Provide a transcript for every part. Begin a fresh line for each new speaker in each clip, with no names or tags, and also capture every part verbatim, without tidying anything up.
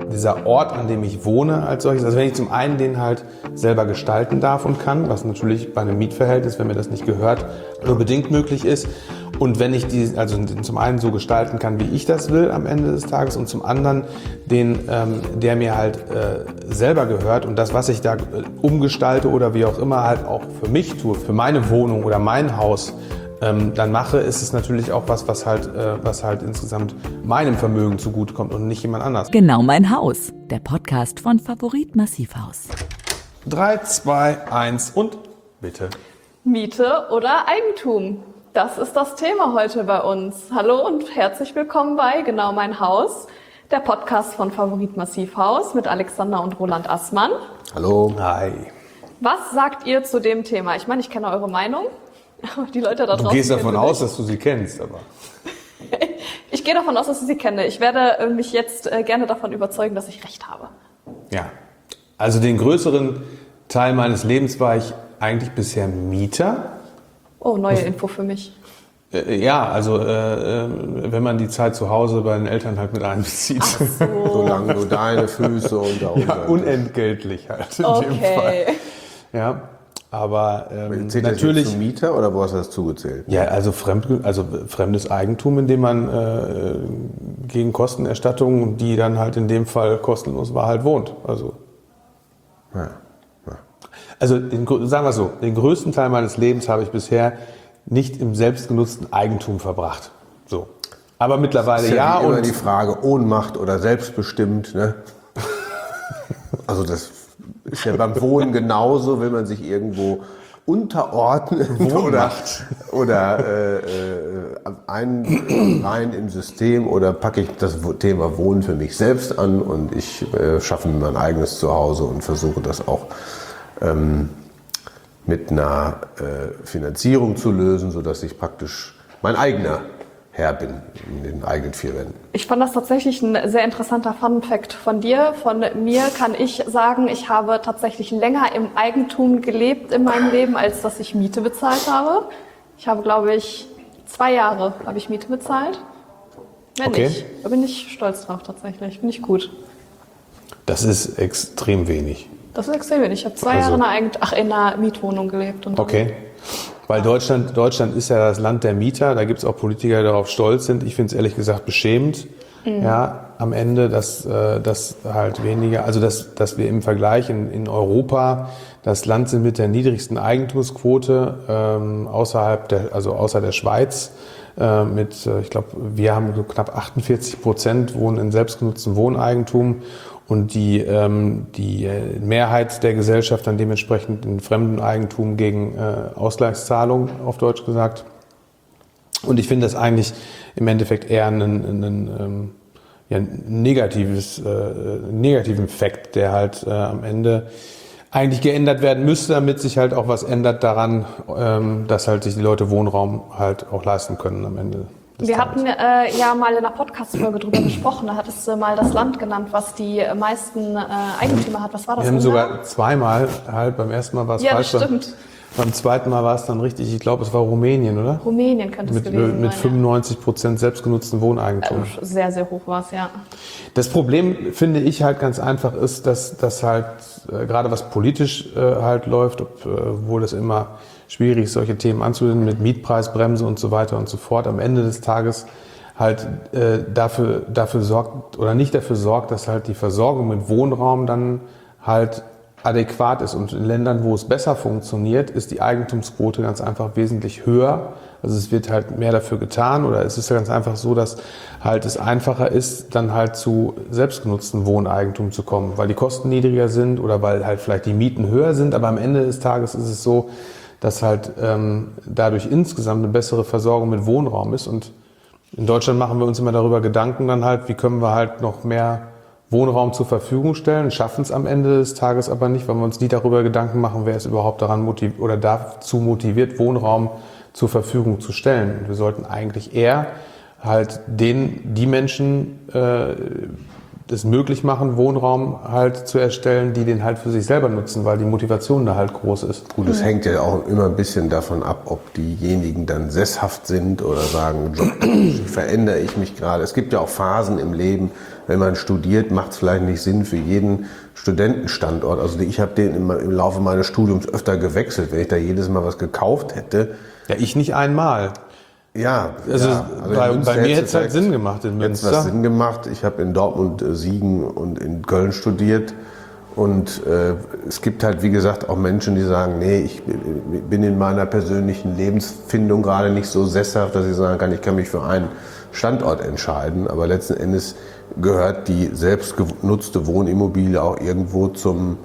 dieser Ort, an dem ich wohne als solches, also wenn ich zum einen den halt selber gestalten darf und kann, was natürlich bei einem Mietverhältnis, wenn mir das nicht gehört, nur bedingt möglich ist. Und wenn ich die, also zum einen so gestalten kann, wie ich das will am Ende des Tages und zum anderen den, ähm, der mir halt äh, selber gehört und das, was ich da äh, umgestalte oder wie auch immer halt auch für mich tue, für meine Wohnung oder mein Haus, ähm, dann mache, ist es natürlich auch was, was halt, äh, was halt insgesamt meinem Vermögen zugutekommt und nicht jemand anders.
Genau mein Haus, der Podcast von Favorit Massivhaus.
Drei, zwei, eins und bitte.
Miete oder Eigentum? Das ist das Thema heute bei uns. Hallo und herzlich willkommen bei Genau mein Haus, der Podcast von Favorit Massivhaus mit Alexander und Roland Assmann.
Hallo. Hi.
Was sagt ihr zu dem Thema? Ich meine, ich kenne eure Meinung. Die Leute da draußen.
Du gehst davon aus, dass du sie kennst, aber.
Ich gehe davon aus, dass ich sie kenne. Ich werde mich jetzt gerne davon überzeugen, dass ich recht habe.
Ja, also den größeren Teil meines Lebens war ich eigentlich bisher Mieter.
Oh, neue Info für mich.
Äh, ja, also äh, wenn man die Zeit zu Hause bei den Eltern halt mit einbezieht.
Ach so.
Solange nur deine Füße und da
Ja, unentgeltlich halt in
okay.
dem Fall. Ja, aber ähm,
Zählt
natürlich.
Das zum Mieter oder wo hast du das zugezählt?
Ja, also, fremd, also fremdes Eigentum, in dem man äh, gegen Kostenerstattung, die dann halt in dem Fall kostenlos war, halt wohnt. Also,
Ja. Ja.
also den, sagen wir so, den größten Teil meines Lebens habe ich bisher nicht im selbstgenutzten Eigentum verbracht. So. Aber mittlerweile
Das ist ja,
ja.
wie immer
Und
die Frage Ohnmacht oder selbstbestimmt. Ne? Also das ist ja beim Wohnen genauso, will man sich irgendwo unterordnen oder, oder äh, äh, einreihen im System oder packe ich das Thema Wohnen für mich selbst an und ich äh, schaffe mir mein eigenes Zuhause und versuche das auch ähm, mit einer äh, Finanzierung zu lösen, sodass ich praktisch mein eigener Herr bin in den eigenen vier Wänden.
Ich fand das tatsächlich ein sehr interessanter Fun-Fact von dir. Von mir kann ich sagen, ich habe tatsächlich länger im Eigentum gelebt in meinem Leben, als dass ich Miete bezahlt habe. Ich habe, glaube ich, zwei Jahre habe ich Miete bezahlt. Wenn
Okay.
nicht, da bin ich stolz drauf tatsächlich. Finde ich gut.
das ist extrem wenig.
Das ist extrem wenig. Ich habe zwei
Also-
Jahre in einer, Eigent- ach, in einer Mietwohnung gelebt. Und
Okay. Weil Deutschland, Deutschland ist ja das Land der Mieter, da gibt es auch Politiker, die darauf stolz sind. Ich finde es ehrlich gesagt beschämend, ja, am Ende, dass, äh, dass halt weniger, also dass, dass wir im Vergleich in, in Europa das Land sind mit der niedrigsten Eigentumsquote ähm, außerhalb der, also außer der Schweiz. Äh, mit, äh, ich glaube, wir haben so knapp achtundvierzig Prozent wohnen in selbstgenutztem Wohneigentum. Und die, ähm, die Mehrheit der Gesellschaft dann dementsprechend in fremdem Eigentum gegen äh, Ausgleichszahlung, auf Deutsch gesagt. Und ich finde das eigentlich im Endeffekt eher einen, einen ähm, ja, negatives, äh, negativen Effekt, der halt äh, am Ende eigentlich geändert werden müsste, damit sich halt auch was ändert daran, ähm, dass halt sich die Leute Wohnraum halt auch leisten können am Ende.
Wir hatten äh, ja mal in einer Podcast-Folge drüber gesprochen, da hattest du mal das Land genannt, was die meisten äh, Eigentümer hat. Was war das?
Wir haben
Ungarn?
sogar zweimal, halt beim ersten Mal war es
Ja,
falsch.
das stimmt.
Beim zweiten Mal war es dann richtig, ich glaube, es war Rumänien, oder?
Rumänien könnte es
Mit,
gewesen
mit
sein.
fünfundneunzig Prozent selbstgenutzten Wohneigentum.
Ja. Sehr, sehr hoch war es, ja.
Das Problem, finde ich, halt ganz einfach ist, dass das halt, äh, gerade was politisch äh, halt läuft, ob, äh, wo das immer schwierig ist, solche Themen anzuwenden mit Mietpreisbremse und so weiter und so fort, am Ende des Tages halt äh, dafür, dafür sorgt oder nicht dafür sorgt, dass halt die Versorgung mit Wohnraum dann halt adäquat ist. Und in Ländern, wo es besser funktioniert, ist die Eigentumsquote ganz einfach wesentlich höher. Also es wird halt mehr dafür getan oder es ist ganz einfach so, dass halt es einfacher ist, dann halt zu selbstgenutzten Wohneigentum zu kommen, weil die Kosten niedriger sind oder weil halt vielleicht die Mieten höher sind. Aber am Ende des Tages ist es so, dass halt ähm, dadurch insgesamt eine bessere Versorgung mit Wohnraum ist. Und in Deutschland machen wir uns immer darüber Gedanken dann halt, wie können wir halt noch mehr Wohnraum zur Verfügung stellen, schaffen es am Ende des Tages aber nicht, weil wir uns nie darüber Gedanken machen, wer ist überhaupt daran motiviert oder dazu motiviert, Wohnraum zur Verfügung zu stellen. Und wir sollten eigentlich eher halt den, die Menschen äh, es möglich machen, Wohnraum halt zu erstellen, die den halt für sich selber nutzen, weil die Motivation da halt groß ist.
Gut, es hängt ja auch immer ein bisschen davon ab, ob diejenigen dann sesshaft sind oder sagen, jobtechnisch verändere ich mich gerade. Es gibt ja auch Phasen im Leben, wenn man studiert, macht es vielleicht nicht Sinn für jeden Studentenstandort. Also ich habe den im, im Laufe meines Studiums öfter gewechselt, wenn ich da jedes Mal was gekauft hätte.
Ja, ich nicht einmal.
Ja,
also,
ja. Also
bei, bei mir hätte es halt Sinn gemacht in Münster.
Hätte es Sinn gemacht. Ich habe in Dortmund, äh, Siegen und in Köln studiert. Und äh, es gibt halt, wie gesagt, auch Menschen, die sagen, nee, ich bin in meiner persönlichen Lebensfindung gerade nicht so sesshaft, dass ich sagen kann, ich kann mich für einen Standort entscheiden. Aber letzten Endes gehört die selbst genutzte Wohnimmobilie auch irgendwo zum,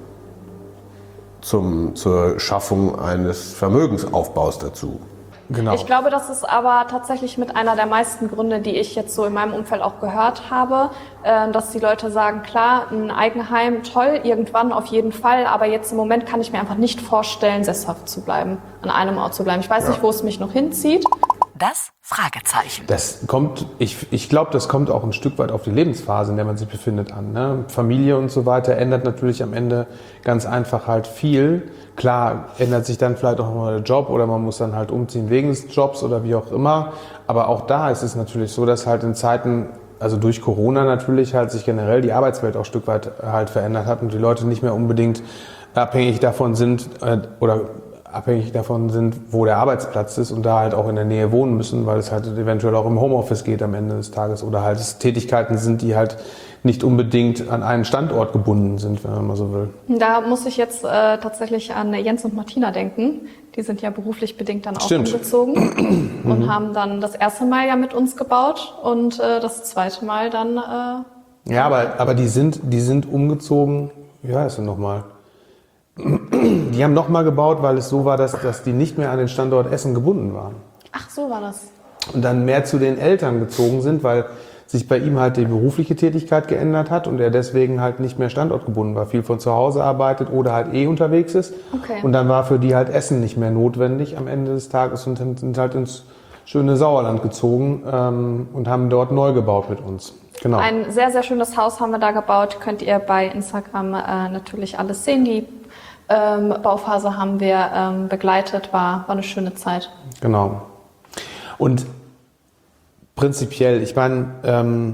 zum, zur Schaffung eines Vermögensaufbaus dazu.
Genau.
Ich glaube, das ist aber tatsächlich mit einer der meisten Gründe, die ich jetzt so in meinem Umfeld auch gehört habe, äh, dass die Leute sagen, klar, ein Eigenheim, toll, irgendwann auf jeden Fall, aber jetzt im Moment kann ich mir einfach nicht vorstellen, sesshaft zu bleiben, an einem Ort zu bleiben. Ich weiß
Ja.
nicht, wo es mich noch hinzieht.
Das Fragezeichen.
Das kommt, ich, ich glaube, das kommt auch ein Stück weit auf die Lebensphase, in der man sich befindet, an. Ne? Familie und so weiter ändert natürlich am Ende ganz einfach halt viel. Klar ändert sich dann vielleicht auch mal der Job oder man muss dann halt umziehen wegen des Jobs oder wie auch immer. Aber auch da ist es natürlich so, dass halt in Zeiten, also durch Corona natürlich halt sich generell die Arbeitswelt auch ein Stück weit halt verändert hat und die Leute nicht mehr unbedingt abhängig davon sind äh, oder abhängig davon sind, wo der Arbeitsplatz ist und da halt auch in der Nähe wohnen müssen, weil es halt eventuell auch im Homeoffice geht am Ende des Tages oder halt es Tätigkeiten sind, die halt nicht unbedingt an einen Standort gebunden sind, wenn man mal so will.
Da muss ich jetzt äh, tatsächlich an Jens und Martina denken. Die sind ja beruflich bedingt dann auch
Stimmt.
umgezogen und haben dann das erste Mal ja mit uns gebaut und äh, das zweite Mal dann... Äh,
Ja, aber, aber die sind, die sind umgezogen, wie heißt es nochmal? Die haben nochmal gebaut, weil es so war, dass, dass die nicht mehr an den Standort Essen gebunden waren.
ach, so war das.
Und dann mehr zu den Eltern gezogen sind, weil sich bei ihm halt die berufliche Tätigkeit geändert hat und er deswegen halt nicht mehr standortgebunden war, viel von zu Hause arbeitet oder halt eh unterwegs ist.
Okay.
Und dann war für die halt Essen nicht mehr notwendig am Ende des Tages und sind halt ins schöne Sauerland gezogen ähm, und haben dort neu gebaut mit uns. Genau.
Ein sehr, sehr schönes Haus haben wir da gebaut. Könnt ihr bei Instagram äh, natürlich alles sehen. Die ähm, Bauphase haben wir ähm, begleitet. War, war eine schöne Zeit.
Genau. Und prinzipiell, ich meine, ähm,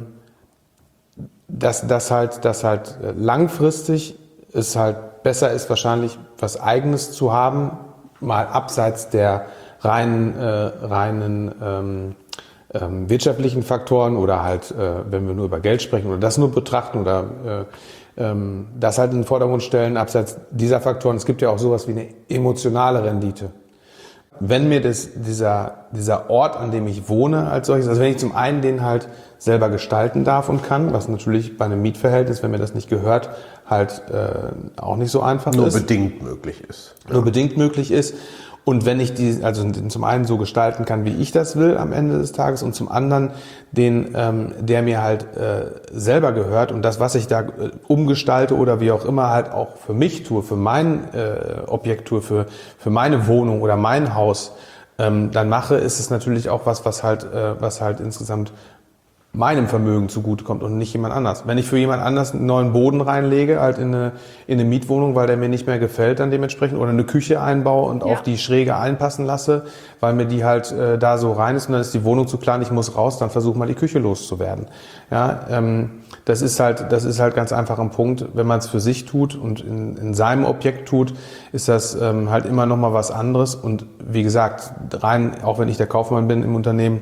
dass das halt, dass halt langfristig es halt besser ist, wahrscheinlich was Eigenes zu haben, mal abseits der reinen, äh, reinen ähm, ähm, wirtschaftlichen Faktoren oder halt, äh, wenn wir nur über Geld sprechen oder das nur betrachten oder äh, ähm, das halt in den Vordergrund stellen, abseits dieser Faktoren. Es gibt ja auch sowas wie eine emotionale Rendite. Wenn mir das, dieser, dieser Ort, an dem ich wohne, als solches, also wenn ich zum einen den halt selber gestalten darf und kann, was natürlich bei einem Mietverhältnis, wenn mir das nicht gehört, halt äh, auch nicht so einfach
Nur
ist.
Nur bedingt möglich ist.
Nur bedingt möglich ist. Und wenn ich die, also den zum einen so gestalten kann, wie ich das will am Ende des Tages und zum anderen den, ähm, der mir halt äh, selber gehört und das, was ich da äh, umgestalte oder wie auch immer halt auch für mich tue, für mein äh, Objekt tue, für, für meine Wohnung oder mein Haus, ähm, dann mache, ist es natürlich auch was, was halt, äh, was halt insgesamt meinem Vermögen zugutekommt und nicht jemand anders. Wenn ich für jemand anders einen neuen Boden reinlege, halt in eine, in eine Mietwohnung, weil der mir nicht mehr gefällt dann dementsprechend, oder eine Küche einbaue und
Ja.
auf die Schräge einpassen lasse, weil mir die halt äh, da so rein ist und dann ist die Wohnung zu klein, ich muss raus, dann versuche mal die Küche loszuwerden. Ja, ähm, das ist halt, das ist halt ganz einfach ein Punkt, wenn man es für sich tut und in, in seinem Objekt tut, ist das ähm, halt immer noch mal was anderes und wie gesagt, rein, auch wenn ich der Kaufmann bin im Unternehmen,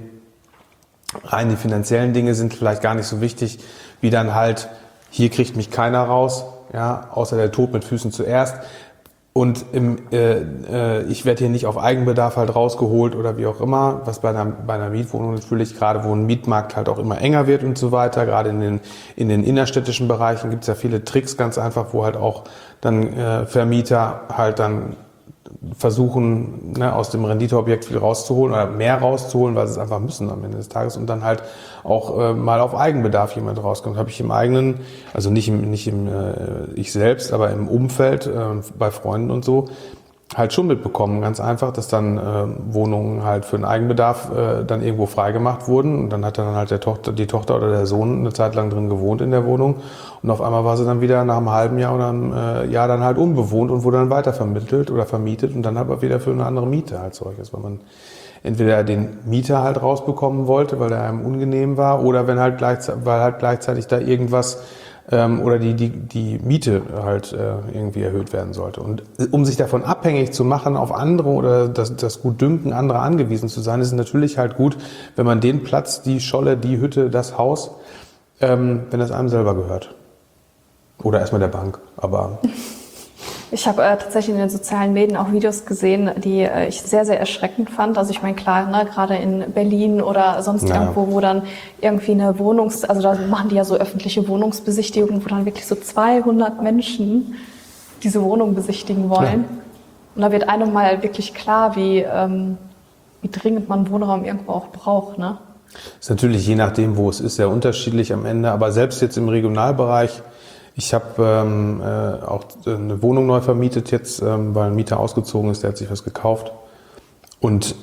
rein die finanziellen Dinge sind vielleicht gar nicht so wichtig, wie dann halt, hier kriegt mich keiner raus, ja, außer der Tod mit Füßen zuerst. Und im, äh, äh, ich werde hier nicht auf Eigenbedarf halt rausgeholt oder wie auch immer, was bei einer, bei einer Mietwohnung natürlich, gerade wo ein Mietmarkt halt auch immer enger wird und so weiter, gerade in den, in den innerstädtischen Bereichen gibt es ja viele Tricks ganz einfach, wo halt auch dann äh, Vermieter halt dann versuchen, ne, aus dem Renditeobjekt viel rauszuholen oder mehr rauszuholen, weil sie es einfach müssen am Ende des Tages und dann halt auch äh, mal auf Eigenbedarf jemand rauskommt. Habe ich im eigenen, also nicht im, nicht im äh, ich selbst, aber im Umfeld, äh, bei Freunden und so, halt schon mitbekommen, ganz einfach, dass dann äh, Wohnungen halt für den Eigenbedarf äh, dann irgendwo freigemacht wurden und dann hat dann halt der Tochter, die Tochter oder der Sohn eine Zeit lang drin gewohnt in der Wohnung und auf einmal war sie dann wieder nach einem halben Jahr oder einem äh, Jahr dann halt unbewohnt und wurde dann weitervermittelt oder vermietet und dann aber wieder für eine andere Miete halt solches, weil man entweder den Mieter halt rausbekommen wollte, weil der einem unangenehm war oder wenn halt gleichzeitig, weil halt gleichzeitig da irgendwas ähm, oder die, die, die Miete halt äh, irgendwie erhöht werden sollte. Und um sich davon abhängig zu machen, auf andere oder das, das Gutdünken anderer angewiesen zu sein, ist es natürlich halt gut, wenn man den Platz, die Scholle, die Hütte, das Haus, ähm, wenn es einem selber gehört. Oder erstmal der Bank, aber...
Ich habe äh, tatsächlich in den sozialen Medien auch Videos gesehen, die äh, ich sehr, sehr erschreckend fand. Also ich meine, klar, ne, gerade in Berlin oder sonst
Ja.
irgendwo, wo dann irgendwie eine Wohnungs-, also da machen die ja so öffentliche Wohnungsbesichtigungen, wo dann wirklich so zweihundert Menschen diese Wohnung besichtigen wollen.
Ja.
Und da wird einem mal wirklich klar, wie, ähm, wie dringend man Wohnraum irgendwo auch braucht, ne?
Ist natürlich je nachdem, wo es ist, sehr unterschiedlich am Ende. Aber selbst jetzt im Regionalbereich, ich habe ähm, äh, auch eine Wohnung neu vermietet jetzt, ähm, weil ein Mieter ausgezogen ist, der hat sich was gekauft. Und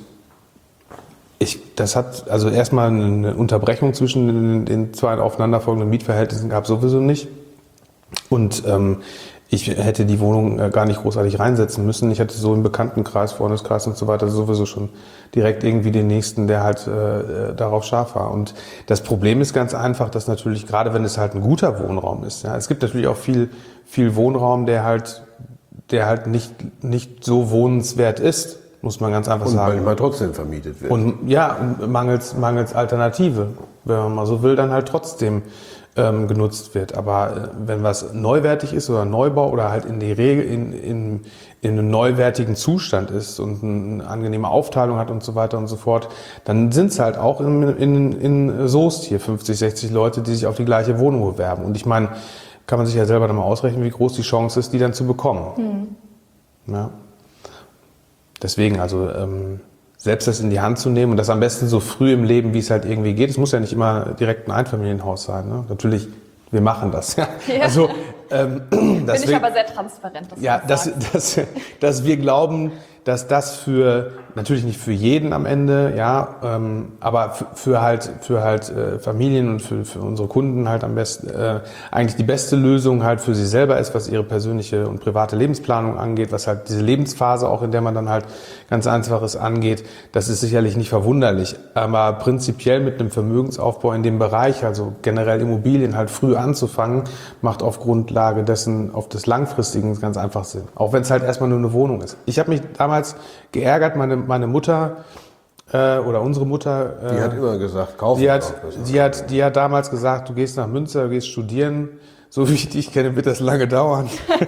ich, das hat also erstmal eine Unterbrechung zwischen den, den zwei aufeinanderfolgenden Mietverhältnissen gab es sowieso nicht. Und ähm, ich hätte die Wohnung äh, gar nicht großartig reinsetzen müssen. Ich hatte so im Bekanntenkreis, Freundeskreis und so weiter sowieso schon direkt irgendwie den Nächsten, der halt äh, darauf scharf war. Und das Problem ist ganz einfach, dass natürlich, gerade wenn es halt ein guter Wohnraum ist, ja, es gibt natürlich auch viel, viel Wohnraum, der halt, der halt nicht, nicht so wohnenswert ist, muss man ganz einfach
Und
sagen.
manchmal trotzdem vermietet wird.
Und ja, mangels, mangels Alternative, wenn man mal so will, dann halt trotzdem ähm, genutzt wird. Aber äh, wenn was neuwertig ist oder Neubau oder halt in die Regel in, in, in einem neuwertigen Zustand ist und eine angenehme Aufteilung hat und so weiter und so fort, dann sind es halt auch in, in, in Soest hier fünfzig, sechzig Leute, die sich auf die gleiche Wohnung bewerben. Und ich meine, kann man sich ja selber dann mal ausrechnen, wie groß die Chance ist, die dann zu bekommen. Mhm. Ja. Deswegen, also ähm, selbst das in die Hand zu nehmen und das am besten so früh im Leben, wie es halt irgendwie geht. Es muss ja nicht immer direkt ein Einfamilienhaus sein. Ne? Natürlich, wir machen das. Ja.
Ja.
Also, ähm,
Bin
dass
ich
wir,
aber sehr transparent. Dass
ja,
du das
dass,
sagst.
dass, dass wir glauben, dass das für, natürlich nicht für jeden am Ende, ja, ähm, aber für, für halt, für halt äh, Familien und für, für unsere Kunden halt am besten, äh, eigentlich die beste Lösung halt für sie selber ist, was ihre persönliche und private Lebensplanung angeht, was halt diese Lebensphase auch, in der man dann halt ganz Einfaches angeht. Das ist sicherlich nicht verwunderlich, aber prinzipiell mit einem Vermögensaufbau in dem Bereich, also generell Immobilien halt früh anzufangen, macht auf Grundlage dessen, auf des Langfristigen ganz einfach Sinn. Auch wenn es halt erstmal nur eine Wohnung ist. Ich habe mich damals geärgert, meine, meine Mutter äh, oder unsere Mutter. Äh,
Die hat immer gesagt, kaufen.
die hat, die hat, die hat damals gesagt, du gehst nach Münster, du gehst studieren. So wie ich dich kenne, wird das lange dauern.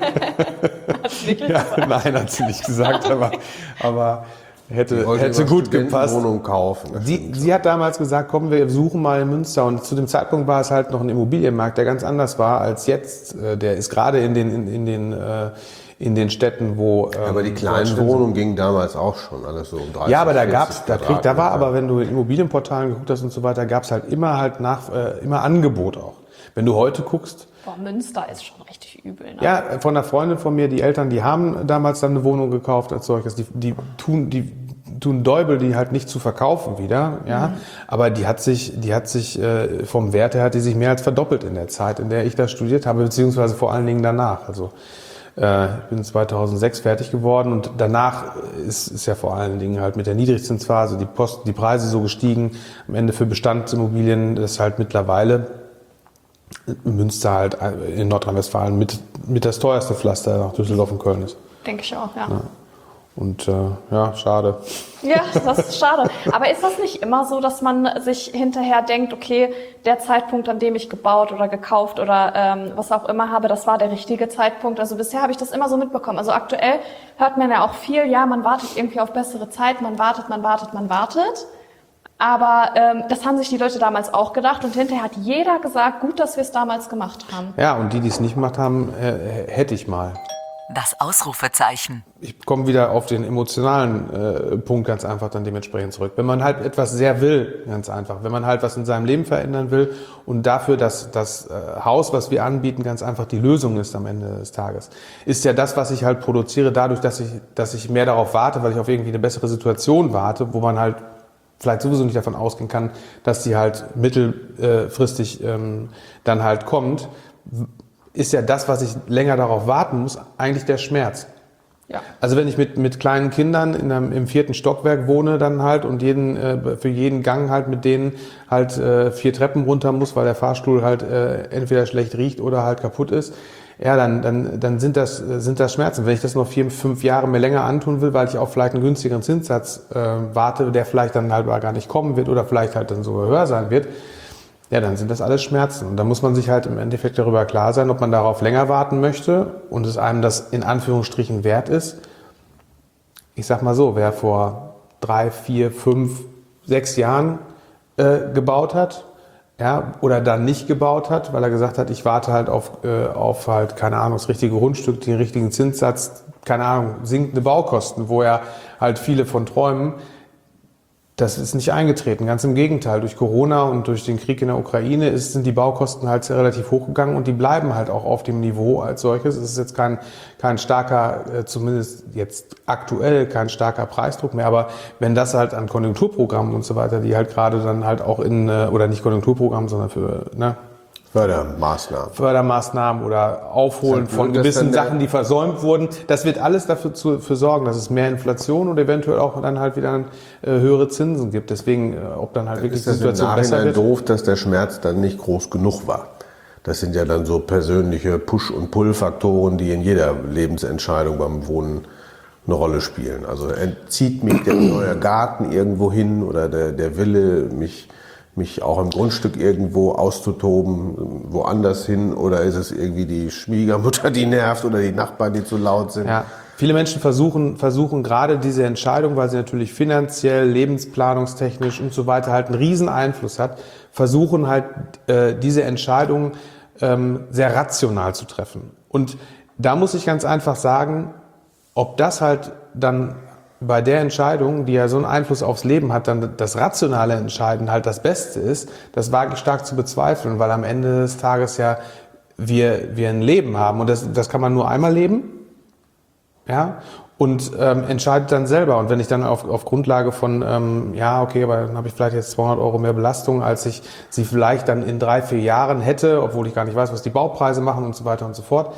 Ja, nein, hat sie nicht gesagt, aber, aber hätte, hätte gut gepasst.
Wohnung kaufen.
Sie, sie hat damals gesagt, komm, wir suchen mal in Münster. Und zu dem Zeitpunkt war es halt noch ein Immobilienmarkt, der ganz anders war als jetzt. Der ist gerade in den, in, in den, in den Städten, wo...
Aber die kleinen Wohnungen gingen damals auch schon alles so um dreißig.
Ja, aber da gab's, da, krieg, da war
Quadratmeter.
aber, wenn du in Immobilienportalen geguckt hast und so weiter, gab's halt immer halt nach, äh, immer Angebot auch. Wenn du heute guckst,
Boah, Münster ist schon richtig übel. Ne?
ja, von einer Freundin von mir, die Eltern, die haben damals dann eine Wohnung gekauft als solches. Die, die tun, die tun Däubel, die halt nicht zu verkaufen wieder, ja. Mhm. Aber die hat sich, die hat sich äh, vom Wert her hat die sich mehr als verdoppelt in der Zeit, in der ich da studiert habe, beziehungsweise vor allen Dingen danach. Also äh, ich bin zweitausendsechs fertig geworden und danach ist, ist ja vor allen Dingen halt mit der Niedrigzinsphase die Post, die Preise so gestiegen. Am Ende für Bestandsimmobilien ist halt mittlerweile Münster halt in Nordrhein-Westfalen mit, mit das teuerste Pflaster nach Düsseldorf und Köln ist.
Denke ich auch, ja.
Ja. Und äh, ja, schade.
Ja, das ist schade. Aber ist das nicht immer so, dass man sich hinterher denkt, okay, der Zeitpunkt, an dem ich gebaut oder gekauft oder ähm, was auch immer habe, das war der richtige Zeitpunkt? Also bisher habe ich das immer so mitbekommen. Also aktuell hört man ja auch viel, ja, man wartet irgendwie auf bessere Zeit, man wartet, man wartet, man wartet. Aber ähm, das haben sich die Leute damals auch gedacht und hinterher hat jeder gesagt, gut, dass wir es damals gemacht haben.
Ja, und die, die es nicht gemacht haben, äh, hätte ich mal.
Das Ausrufezeichen.
Ich komme wieder auf den emotionalen äh, Punkt ganz einfach dann dementsprechend zurück. Wenn man halt etwas sehr will, ganz einfach, wenn man halt was in seinem Leben verändern will und dafür, dass das äh, Haus, was wir anbieten, ganz einfach die Lösung ist am Ende des Tages, ist ja das, was ich halt produziere, dadurch, dass ich, dass ich mehr darauf warte, weil ich auf irgendwie eine bessere Situation warte, wo man halt vielleicht sowieso nicht davon ausgehen kann, dass die halt mittelfristig ähm, dann halt kommt, ist ja das, was ich länger darauf warten muss, eigentlich der Schmerz.
Ja.
Also wenn ich mit, mit kleinen Kindern in einem, im vierten Stockwerk wohne dann halt und jeden, äh, für jeden Gang halt mit denen halt äh, vier Treppen runter muss, weil der Fahrstuhl halt äh, entweder schlecht riecht oder halt kaputt ist, ja, dann, dann, dann sind das, sind das Schmerzen. Wenn ich das noch vier, fünf Jahre mir länger antun will, weil ich auf vielleicht einen günstigeren Zinssatz äh, warte, der vielleicht dann halt gar nicht kommen wird oder vielleicht halt dann sogar höher sein wird, ja, dann sind das alles Schmerzen. Und da muss man sich halt im Endeffekt darüber klar sein, ob man darauf länger warten möchte und es einem das in Anführungsstrichen wert ist. Ich sag mal so, wer vor drei, vier, fünf, sechs Jahren äh, gebaut hat, ja, oder dann nicht gebaut hat, weil er gesagt hat, ich warte halt auf, äh, auf halt, keine Ahnung, das richtige Grundstück, den richtigen Zinssatz, keine Ahnung, sinkende Baukosten, wo er halt viele von träumen. Das ist nicht eingetreten, ganz im Gegenteil. Durch Corona und durch den Krieg in der Ukraine ist, sind die Baukosten halt relativ hochgegangen und die bleiben halt auch auf dem Niveau als solches. Es ist jetzt kein, kein starker, zumindest jetzt aktuell kein starker Preisdruck mehr, aber wenn das halt an Konjunkturprogrammen und so weiter, die halt gerade dann halt auch in, oder nicht Konjunkturprogramm, sondern für, ne,
Fördermaßnahmen.
Fördermaßnahmen oder Aufholen von gewissen Sachen, die versäumt wurden. Das wird alles dafür zu, für sorgen, dass es mehr Inflation und eventuell auch dann halt wieder äh, höhere Zinsen gibt. Deswegen, äh, ob dann halt wirklich
ist das
die Situation
im
besser
Nachhinein
wird.
Doof, dass der Schmerz dann nicht groß genug war. Das sind ja dann so persönliche Push- und Pull-Faktoren, die in jeder Lebensentscheidung beim Wohnen eine Rolle spielen. Also entzieht mich der neue Garten irgendwo hin oder der, der Wille, mich mich auch im Grundstück irgendwo auszutoben, woanders hin, oder ist es irgendwie die Schwiegermutter, die nervt, oder die Nachbarn, die zu laut sind?
Ja. Viele Menschen versuchen, versuchen gerade diese Entscheidung, weil sie natürlich finanziell, lebensplanungstechnisch und so weiter halt einen riesen Einfluss hat, versuchen halt äh, diese Entscheidung ähm, sehr rational zu treffen. Und da muss ich ganz einfach sagen, ob das halt dann bei der Entscheidung, die ja so einen Einfluss aufs Leben hat, dann das rationale Entscheiden halt das Beste ist, das wage ich stark zu bezweifeln, weil am Ende des Tages ja wir, wir ein Leben haben und das, das kann man nur einmal leben, ja, und ähm, entscheidet dann selber. Und wenn ich dann auf, auf Grundlage von, ähm, ja, okay, aber dann habe ich vielleicht jetzt zweihundert Euro mehr Belastung, als ich sie vielleicht dann in drei, vier Jahren hätte, obwohl ich gar nicht weiß, was die Baupreise machen und so weiter und so fort,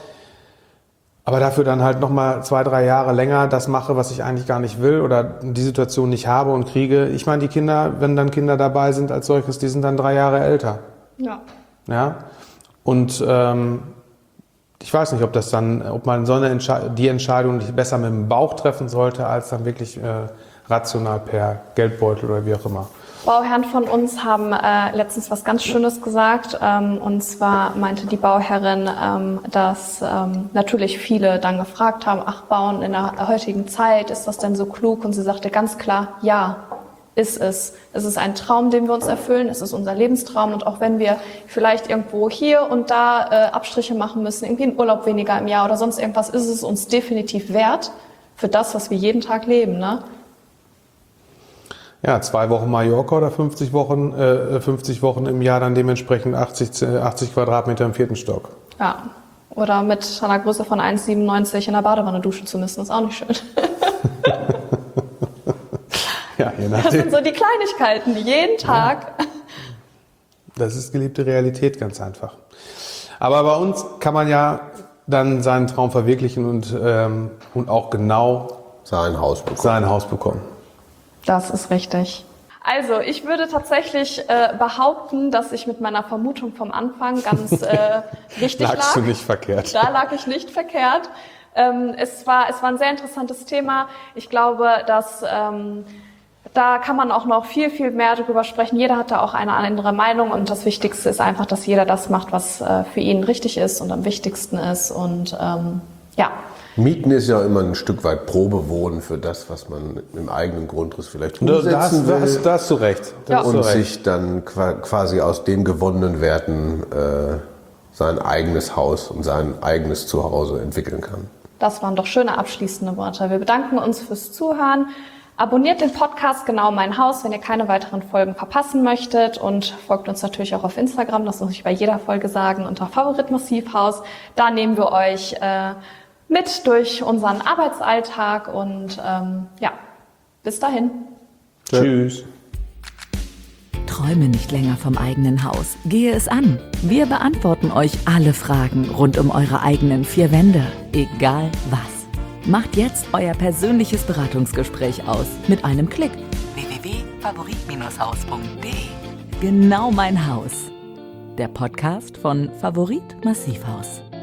aber dafür dann halt nochmal zwei, drei Jahre länger das mache, was ich eigentlich gar nicht will oder die Situation nicht habe und kriege. Ich meine, die Kinder, wenn dann Kinder dabei sind als solches, die sind dann drei Jahre älter.
Ja.
Ja. Und ähm, ich weiß nicht, ob das dann, ob man so eine Entsche- die Entscheidung nicht besser mit dem Bauch treffen sollte, als dann wirklich äh, rational per Geldbeutel oder wie auch immer.
Bauherren von uns haben äh, letztens was ganz Schönes gesagt. Ähm, und zwar meinte die Bauherrin, ähm, dass ähm, natürlich viele dann gefragt haben, ach, bauen in der heutigen Zeit, ist das denn so klug? Und sie sagte ganz klar, ja, ist es. Es ist ein Traum, den wir uns erfüllen. Es ist unser Lebenstraum. Und auch wenn wir vielleicht irgendwo hier und da äh, Abstriche machen müssen, irgendwie einen Urlaub weniger im Jahr oder sonst irgendwas, ist es uns definitiv wert für das, was wir jeden Tag leben, ne?
Ja, zwei Wochen Mallorca oder fünfzig Wochen, äh, fünfzig Wochen im Jahr dann dementsprechend achtzig, achtzig Quadratmeter im vierten Stock.
Ja, oder mit einer Größe von eins Komma siebenundneunzig in der Badewanne duschen zu müssen, ist auch nicht schön.
Ja, je
Das
nachdem.
sind so die Kleinigkeiten, die jeden Tag.
Das ist gelebte Realität, ganz einfach. Aber bei uns kann man ja dann seinen Traum verwirklichen und, ähm, und auch genau
Sein Haus bekommen.
sein Haus bekommen.
Das ist richtig. Also, ich würde tatsächlich äh, behaupten, dass ich mit meiner Vermutung vom Anfang ganz äh, richtig lag.
Lagst du nicht verkehrt.
Da lag ich nicht verkehrt. Ähm, es war, es war ein sehr interessantes Thema. Ich glaube, dass ähm, da kann man auch noch viel, viel mehr darüber sprechen. Jeder hat da auch eine andere Meinung und das Wichtigste ist einfach, dass jeder das macht, was äh, für ihn richtig ist und am wichtigsten ist. Und ähm, ja.
Mieten ist ja immer ein Stück weit Probewohnen für das, was man im eigenen Grundriss vielleicht
Da,
umsetzen
da, hast,
will.
da, hast, da hast du recht. Da
Ja.
hast du
Und
recht.
sich dann qua- quasi aus den gewonnenen Werten äh, sein eigenes Haus und sein eigenes Zuhause entwickeln kann.
Das waren doch schöne abschließende Worte. Wir bedanken uns fürs Zuhören. Abonniert den Podcast Genau mein Haus, wenn ihr keine weiteren Folgen verpassen möchtet, und folgt uns natürlich auch auf Instagram, das muss ich bei jeder Folge sagen, unter Favorit Massivhaus. Da nehmen wir euch äh, mit durch unseren Arbeitsalltag und ähm, ja, bis dahin.
Tschüss.
Träume nicht länger vom eigenen Haus. Gehe es an. Wir beantworten euch alle Fragen rund um eure eigenen vier Wände, egal was. Macht jetzt euer persönliches Beratungsgespräch aus mit einem Klick. w w w punkt favorit haus punkt de. Genau mein Haus. Der Podcast von Favorit Massivhaus.